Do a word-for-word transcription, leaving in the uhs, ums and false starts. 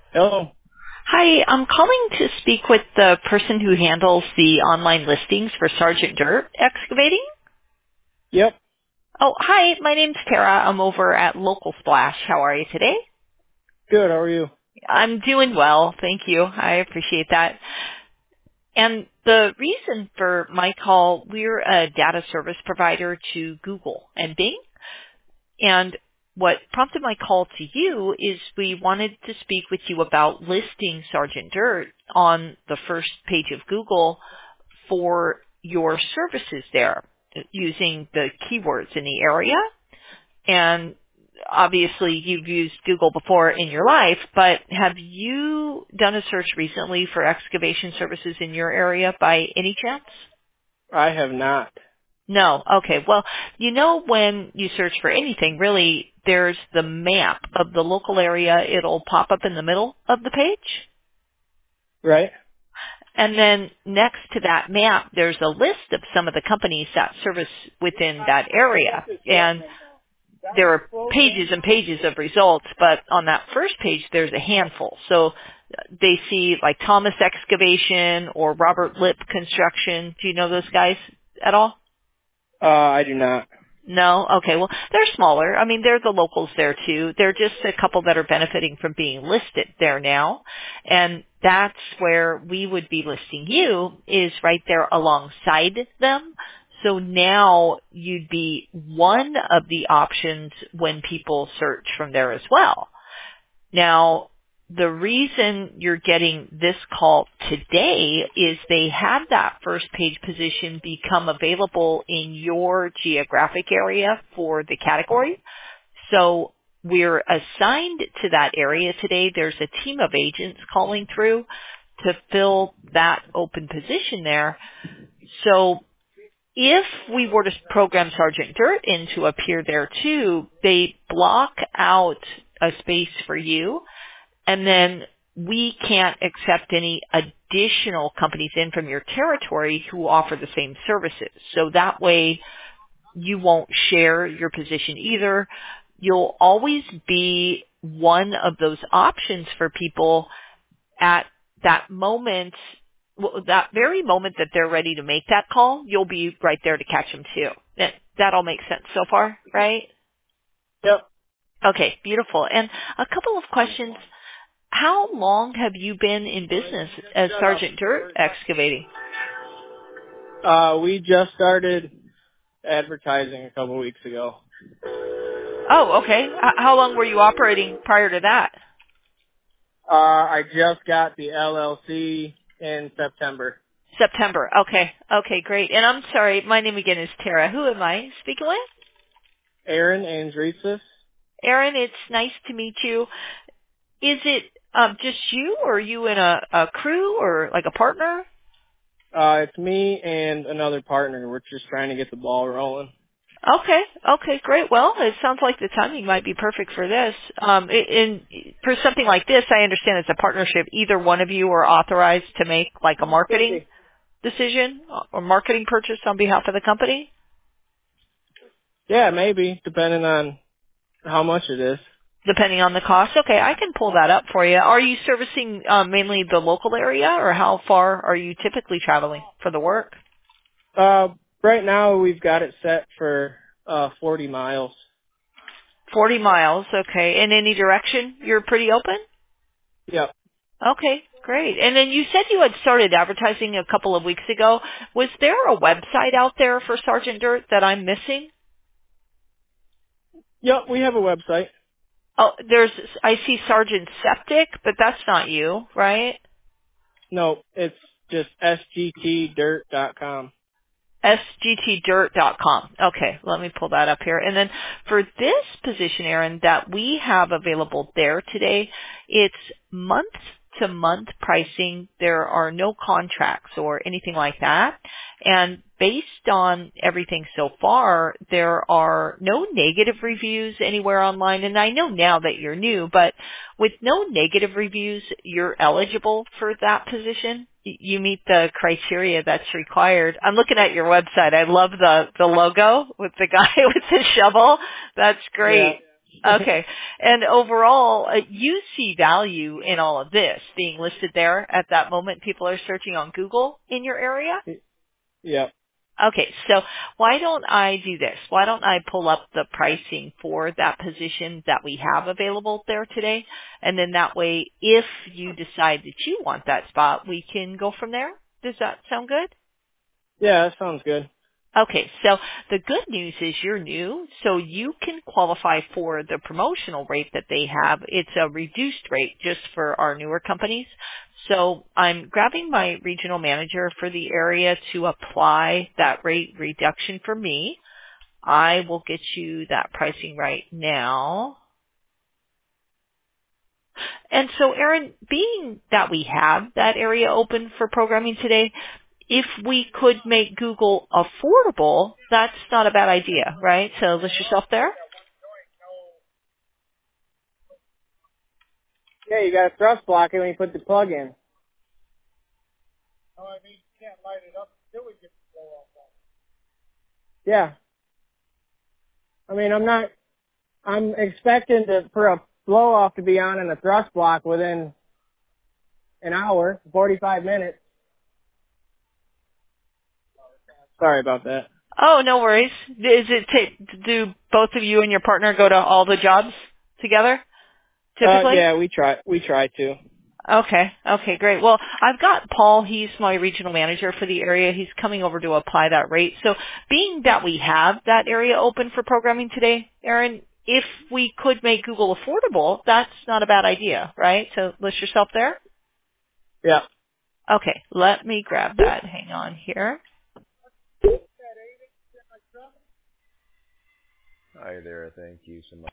Hello. Hi, I'm calling to speak with the person who handles the online listings for Sergeant Dirt Excavating. Yep. Oh, hi, my name's Tara. I'm over at Local Splash. How are you today? Good. How are you? I'm doing well, thank you. I appreciate that. And the reason for my call, we're a data service provider to Google and Bing. And what prompted my call to you is we wanted to speak with you about listing Sergeant Dirt on the first page of Google for your services there using the keywords in the area. And obviously you've used Google before in your life, but have you done a search recently for excavation services in your area by any chance? I have not. No. Okay. Well, you know when you search for anything, really, there's the map of the local area. It'll pop up in the middle of the page. Right? And then next to that map, there's a list of some of the companies that service within that area. And there are pages and pages of results, but on that first page, there's a handful. So they see like Thomas Excavation or Robert Lip Construction. Do you know those guys at all? Uh, I do not. No? Okay. Well, they're smaller. I mean, they're the locals there too. They're just a couple that are benefiting from being listed there now. And that's where we would be listing you is right there alongside them. So now you'd be one of the options when people search from there as well. Now, the reason you're getting this call today is they had that first page position become available in your geographic area for the category. So we're assigned to that area today. There's a team of agents calling through to fill that open position there. So if we were to program Sergeant Dirt in to appear there too, they block out a space for you. And then we can't accept any additional companies in from your territory who offer the same services. So that way you won't share your position either. You'll always be one of those options for people at that moment, well, that very moment that they're ready to make that call, you'll be right there to catch them too. That, that all makes sense so far, right? Yep. Okay, beautiful. And a couple of questions. How long have you been in business as Sergeant Dirt Excavating? Uh, we just started advertising a couple weeks ago. Oh, okay. H- How long were you operating prior to that? Uh, I just got the L L C in September. September. Okay. Okay, great. And I'm sorry, my name again is Tara. Who am I speaking with? Aaron Andreesis. Aaron, it's nice to meet you. Is it um, just you, or are you in a, a crew or like a partner? Uh, it's me and another partner. We're just trying to get the ball rolling. Okay. Okay, great. Well, it sounds like the timing might be perfect for this. Um, i- in, for something like this, I understand it's a partnership. Either one of you are authorized to make like a marketing decision or marketing purchase on behalf of the company, Yeah, maybe, depending on how much it is. depending on the cost. Okay, I can pull that up for you. Are you servicing um, mainly the local area, or how far are you typically traveling for the work? Uh, right now we've got it set for, uh, forty miles. forty miles, okay. In any direction, you're pretty open? Yep. Okay, great. And then you said you had started advertising a couple of weeks ago. Was there a website out there for Sergeant Dirt that I'm missing? Yep, we have a website. Oh, there's, I see Sergeant Septic, but that's not you, right? No, it's just S G T dirt dot com. S G T dirt dot com. Okay, let me pull that up here. And then for this position, Aaron, that we have available there today, it's month to month pricing. There are no contracts or anything like that. And based on everything so far, there are no negative reviews anywhere online. And I know now that you're new, but with no negative reviews, you're eligible for that position. You meet the criteria that's required. I'm looking at your website. I love the, the logo with the guy with the shovel. That's Yeah. great. Okay. And overall, uh, you see value in all of this being listed there at that moment. People are searching on Google in your area. Yep. Okay, so why don't I do this? Why don't I pull up the pricing for that position that we have available there today? And then that way, if you decide that you want that spot, we can go from there. Does that sound good? Yeah, that sounds good. Okay, so the good news is you're new, so you can qualify for the promotional rate that they have. It's a reduced rate just for our newer companies. So I'm grabbing my regional manager for the area to apply that rate reduction for me. I will get you that pricing right now. And so, Aaron, being that we have that area open for programming today, if we could make Google affordable, that's not a bad idea, right? So list yourself there. Yeah, you got a thrust blocker when you put the plug in. Yeah. I mean, I'm not, I'm expecting to, for a blow off to be on in a thrust block within an hour, forty-five minutes. Sorry about that. Oh, no worries. Is it ta- do both of you and your partner go to all the jobs together Uh, typically? yeah, we try, we try to. Okay. Okay, great. Well, I've got Paul. He's my regional manager for the area. He's coming over to apply that rate. So being that we have that area open for programming today, Aaron, if we could make Google affordable, that's not a bad idea, right? So list yourself there. Yeah. Okay. Let me grab that. Hang on here. Hi there. Thank you so much.